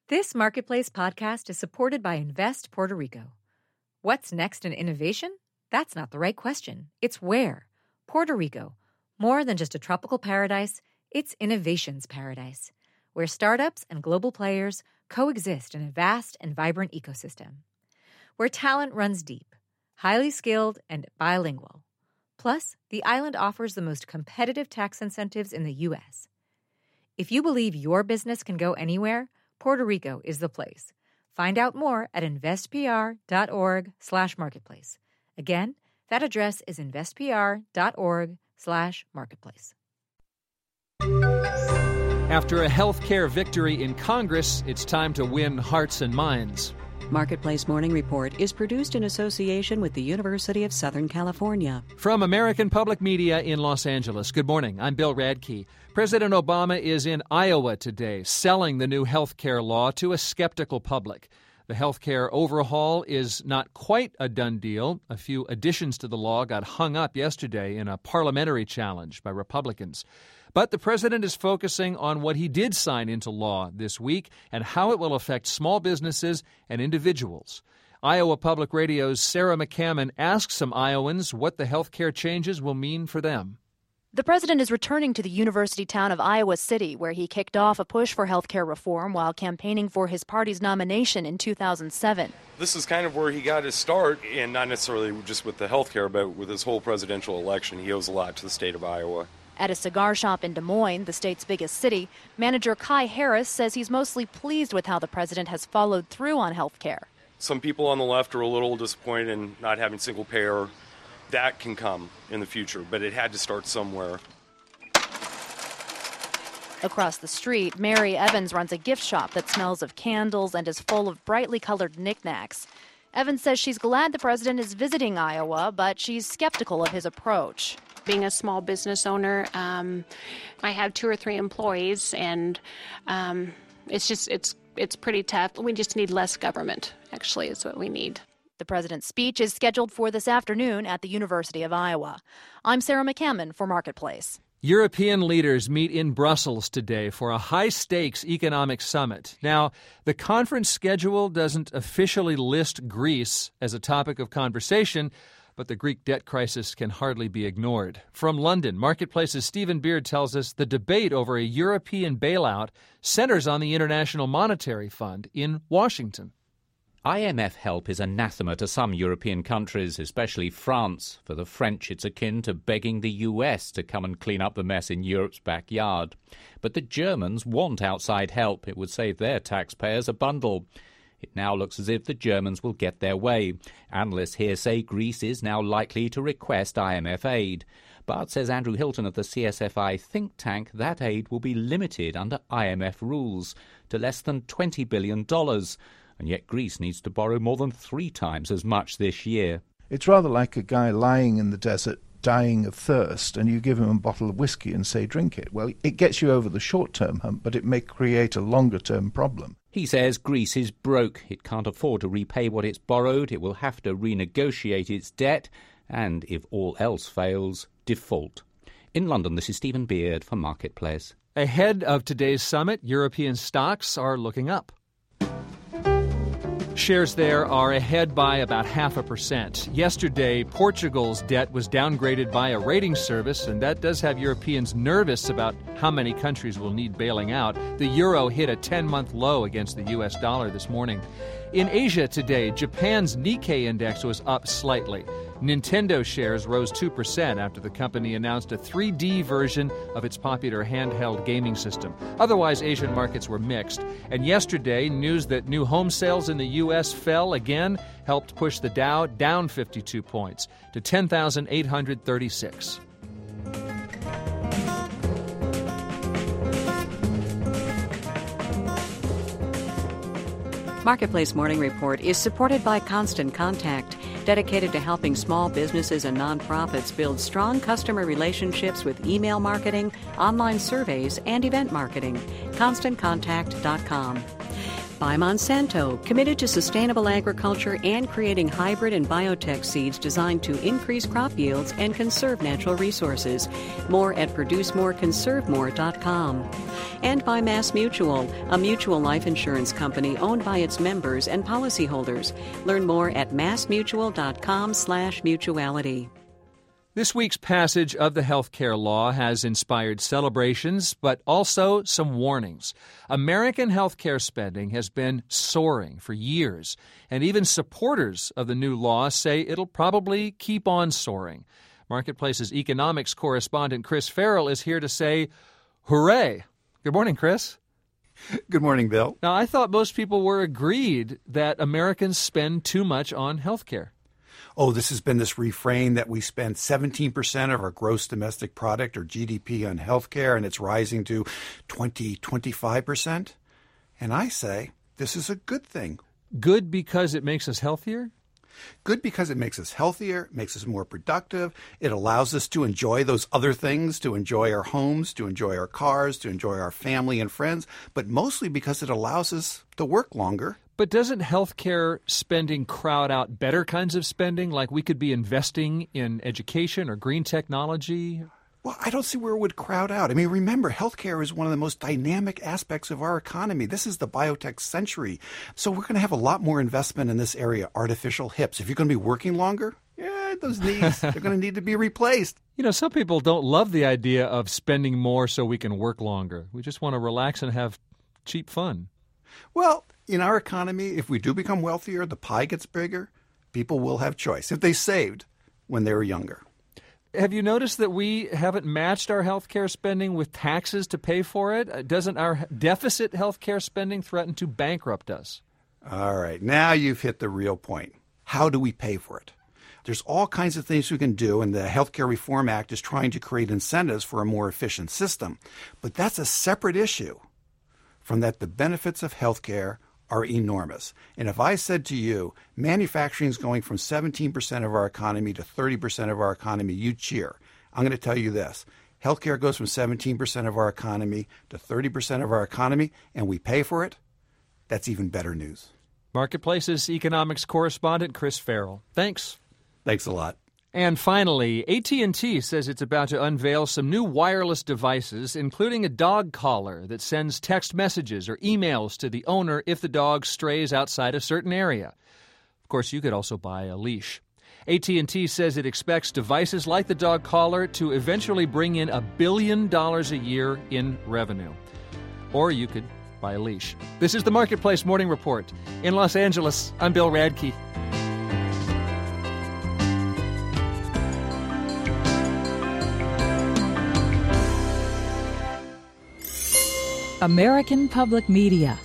This Marketplace podcast is supported by Invest Puerto Rico. What's next in innovation? That's not the right question. It's where. Puerto Rico. More than just a tropical paradise, it's innovation's paradise, where startups and global players coexist in a vast and vibrant ecosystem. Where talent runs deep, highly skilled, and bilingual. Plus, the island offers the most competitive tax incentives in the U.S. If you believe your business can go anywhere, Puerto Rico is the place. Find out more at investpr.org/marketplace. Again, that address is investpr.org/marketplace. After a healthcare victory in Congress, it's time to win hearts and minds. Marketplace Morning Report is produced in association with the University of Southern California. From American Public Media in Los Angeles, good morning. I'm Bill Radke. President Obama is in Iowa today, selling the new health care law to a skeptical public. The health care overhaul is not quite a done deal. A few additions to the law got hung up yesterday in a parliamentary challenge by Republicans. But the president is focusing on what he did sign into law this week and how it will affect small businesses and individuals. Iowa Public Radio's Sarah McCammon asked some Iowans what the health care changes will mean for them. The president is returning to the university town of Iowa City, where he kicked off a push for health care reform while campaigning for his party's nomination in 2007. This is kind of where he got his start, and not necessarily just with the health care, but with his whole presidential election. He owes a lot to the state of Iowa. At a cigar shop in Des Moines, the state's biggest city, manager Kai Harris says he's mostly pleased with how the president has followed through on health care. Some people on the left are a little disappointed in not having single payer. That can come in the future, but it had to start somewhere. Across the street, Mary Evans runs a gift shop that smells of candles and is full of brightly colored knickknacks. Evans says she's glad the president is visiting Iowa, but she's skeptical of his approach. Being a small business owner, I have 2 or 3 employees, and it's pretty tough. We just need less government, actually, is what we need. The president's speech is scheduled for this afternoon at the University of Iowa. I'm Sarah McCammon for Marketplace. European leaders meet in Brussels today for a high-stakes economic summit. Now, the conference schedule doesn't officially list Greece as a topic of conversation, but the Greek debt crisis can hardly be ignored. From London, Marketplace's Stephen Beard tells us the debate over a European bailout centers on the International Monetary Fund in Washington. IMF help is anathema to some European countries, especially France. For the French, it's akin to begging the US to come and clean up the mess in Europe's backyard. But the Germans want outside help. It would save their taxpayers a bundle. It now looks as if the Germans will get their way. Analysts here say Greece is now likely to request IMF aid. But, says Andrew Hilton of the CSFI think tank, that aid will be limited under IMF rules to less than $20 billion. And yet Greece needs to borrow more than 3 times as much this year. It's rather like a guy lying in the desert dying of thirst, and you give him a bottle of whiskey and say, drink it. Well, it gets you over the short-term hump, but it may create a longer-term problem. He says Greece is broke. It can't afford to repay what it's borrowed. It will have to renegotiate its debt and, if all else fails, default. In London, this is Stephen Beard for Marketplace. Ahead of today's summit, European stocks are looking up. Shares there are ahead by about 0.5%. Yesterday, Portugal's debt was downgraded by a rating service, and that does have Europeans nervous about how many countries will need bailing out. The euro hit a 10-month low against the U.S. dollar this morning. In Asia today, Japan's Nikkei index was up slightly. Nintendo shares rose 2% after the company announced a 3D version of its popular handheld gaming system. Otherwise, Asian markets were mixed. And yesterday, news that new home sales in the U.S. fell again helped push the Dow down 52 points to 10,836. Marketplace Morning Report is supported by Constant Contact, dedicated to helping small businesses and nonprofits build strong customer relationships with email marketing, online surveys, and event marketing. ConstantContact.com. by Monsanto, committed to sustainable agriculture and creating hybrid and biotech seeds designed to increase crop yields and conserve natural resources. More at ProduceMoreConserveMore.com. And by MassMutual, a mutual life insurance company owned by its members and policyholders. Learn more at massmutual.com/mutuality. This week's passage of the healthcare law has inspired celebrations, but also some warnings. American healthcare spending has been soaring for years, and even supporters of the new law say it'll probably keep on soaring. Marketplace's economics correspondent Chris Farrell is here to say, hooray! Good morning, Chris. Good morning, Bill. Now, I thought most people were agreed that Americans spend too much on healthcare. Oh, this has been this refrain that we spend 17% of our gross domestic product or GDP on healthcare, and it's rising to 25%. And I say this is a good thing. Good because it makes us healthier? Good because it makes us healthier, makes us more productive. It allows us to enjoy those other things, to enjoy our homes, to enjoy our cars, to enjoy our family and friends, but mostly because it allows us to work longer. But doesn't healthcare spending crowd out better kinds of spending, like we could be investing in education or green technology? Well, I don't see where it would crowd out. I mean, remember, healthcare is one of the most dynamic aspects of our economy. This is the biotech century. So we're going to have a lot more investment in this area, artificial hips. If you're going to be working longer, those knees, they're going to need to be replaced. You know, some people don't love the idea of spending more so we can work longer. We just want to relax and have cheap fun. Well, in our economy, if we do become wealthier, the pie gets bigger, people will have choice if they saved when they were younger. Have you noticed that we haven't matched our health care spending with taxes to pay for it? Doesn't our deficit health care spending threaten to bankrupt us? All right, now you've hit the real point. How do we pay for it? There's all kinds of things we can do, and the Healthcare Reform Act is trying to create incentives for a more efficient system. But that's a separate issue from that the benefits of healthcare are enormous. And if I said to you, manufacturing is going from 17% of our economy to 30% of our economy, you'd cheer. I'm going to tell you this. Healthcare goes from 17% of our economy to 30% of our economy, and we pay for it. That's even better news. Marketplace's economics correspondent Chris Farrell. Thanks. Thanks a lot. And finally, AT&T says it's about to unveil some new wireless devices, including a dog collar that sends text messages or emails to the owner if the dog strays outside a certain area. Of course, you could also buy a leash. AT&T says it expects devices like the dog collar to eventually bring in $1 billion a year in revenue. Or you could buy a leash. This is the Marketplace Morning Report. In Los Angeles, I'm Bill Radke. American Public Media.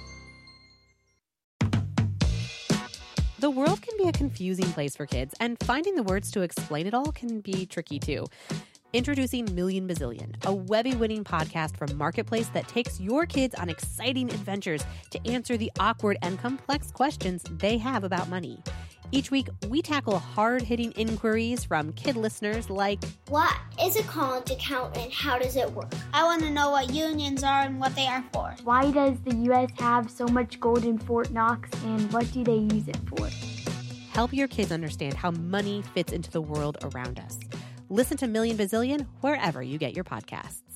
The world can be a confusing place for kids, and finding the words to explain it all can be tricky too. Introducing Million Bazillion, a Webby-winning podcast from Marketplace that takes your kids on exciting adventures to answer the awkward and complex questions they have about money. Each week, we tackle hard-hitting inquiries from kid listeners like, what is a college account and how does it work? I want to know what unions are and what they are for. Why does the U.S. have so much gold in Fort Knox, and what do they use it for? Help your kids understand how money fits into the world around us. Listen to Million Bazillion wherever you get your podcasts.